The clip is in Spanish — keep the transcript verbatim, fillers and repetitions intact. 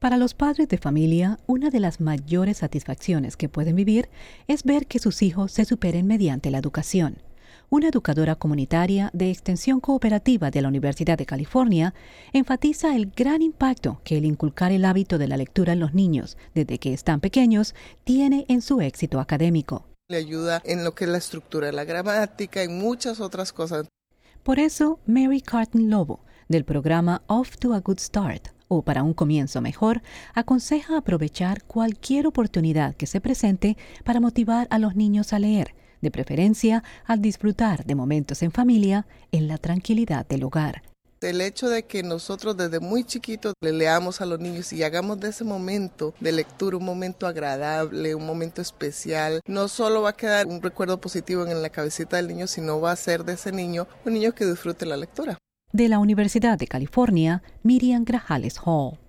Para los padres de familia, una de las mayores satisfacciones que pueden vivir es ver que sus hijos se superen mediante la educación. Una educadora comunitaria de Extensión Cooperativa de la Universidad de California enfatiza el gran impacto que el inculcar el hábito de la lectura en los niños desde que están pequeños tiene en su éxito académico. Le ayuda en lo que es la estructura de la gramática y muchas otras cosas. Por eso, Mary Carton Lobo, del programa Off to a Good Start, o Para un Comienzo Mejor, aconseja aprovechar cualquier oportunidad que se presente para motivar a los niños a leer, de preferencia al disfrutar de momentos en familia en la tranquilidad del hogar. El hecho de que nosotros desde muy chiquitos le leamos a los niños y hagamos de ese momento de lectura un momento agradable, un momento especial, no solo va a quedar un recuerdo positivo en la cabecita del niño, sino va a ser de ese niño un niño que disfrute la lectura. De la Universidad de California, Miriam Grajales Hall.